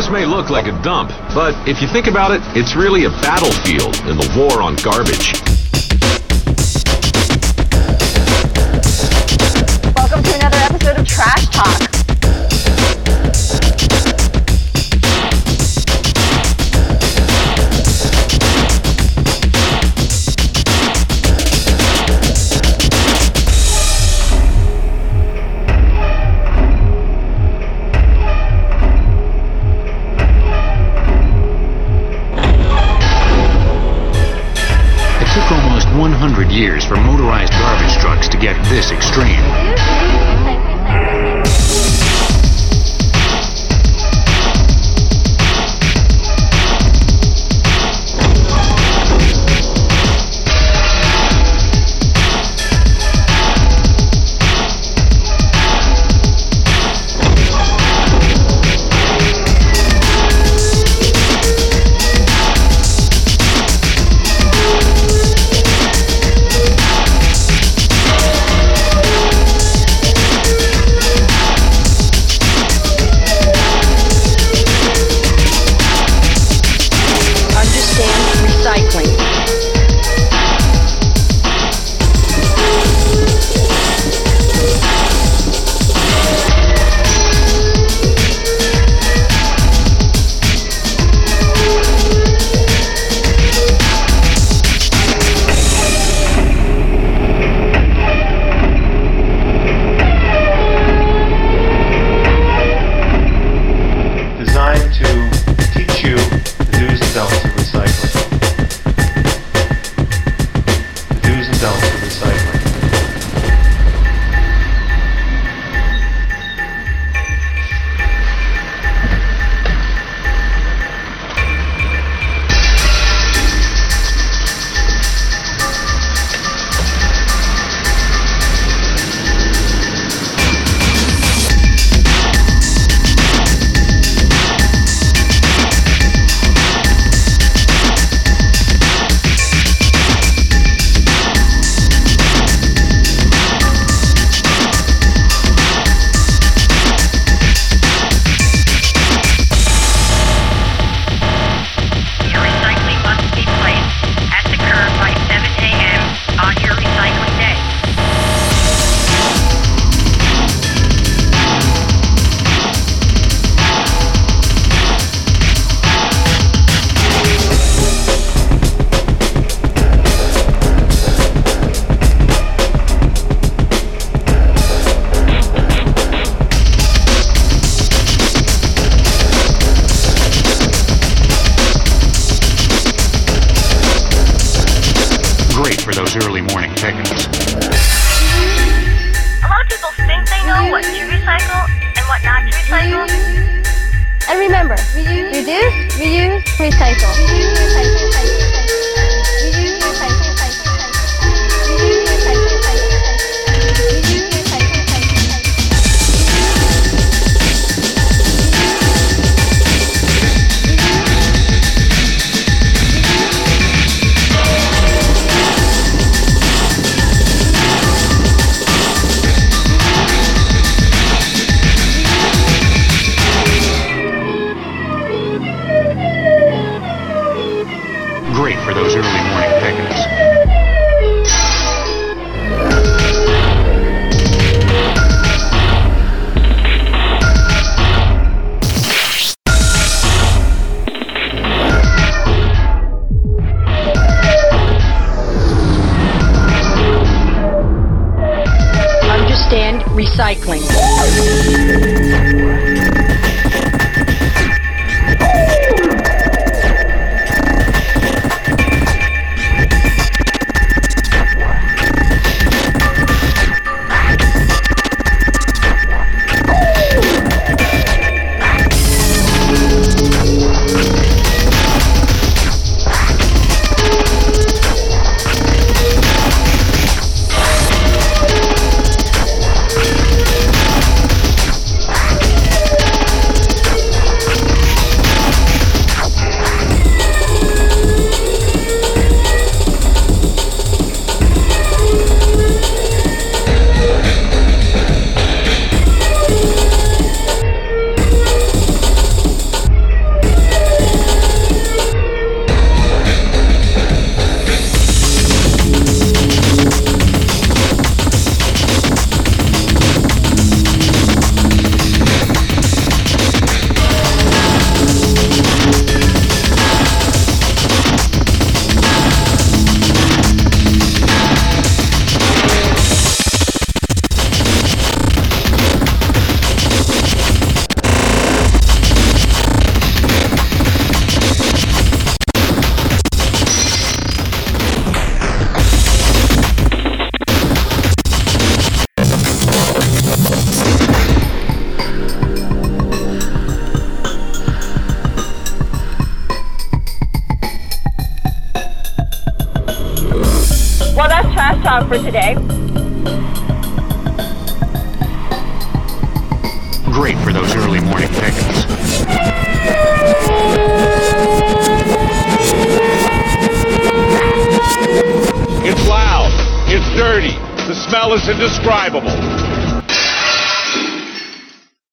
This may look like a dump, but if you think about it, it's really a battlefield in the war on garbage. Welcome to another episode of Trash Talk. It took almost 100 years for motorized garbage trucks to get this extreme. Great for those early morning pick-ups. A lot of people think they know what to recycle and what not to recycle. And remember, reduce, reuse, recycle. Great for those early morning pick-ups. Understand recycling. for today. Great for those early morning pickups. It's loud. It's dirty. The smell is indescribable.